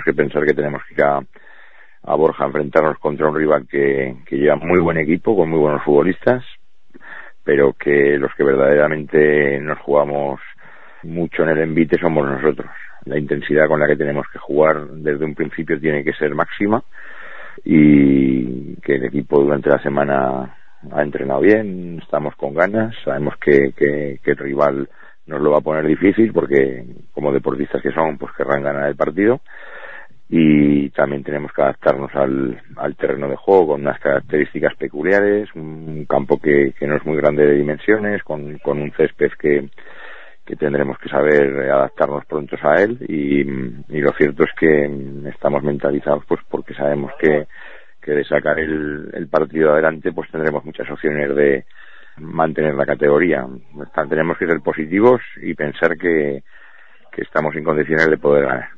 que pensar que tenemos que ir a Borja a enfrentarnos contra un rival que lleva muy buen equipo, con muy buenos futbolistas, pero que los que verdaderamente nos jugamos mucho en el envite somos nosotros. La intensidad con la que tenemos que jugar desde un principio tiene que ser máxima, y que el equipo durante la semana ha entrenado bien, estamos con ganas, sabemos que el rival nos lo va a poner difícil porque como deportistas que son, pues querrán ganar el partido, y también tenemos que adaptarnos al terreno de juego con unas características peculiares, un campo que no es muy grande de dimensiones, con un césped que tendremos que saber adaptarnos prontos a él, y lo cierto es que estamos mentalizados pues porque sabemos que de sacar el partido adelante pues tendremos muchas opciones de mantener la categoría. Tenemos que ser positivos y pensar que estamos en condiciones de poder ganar.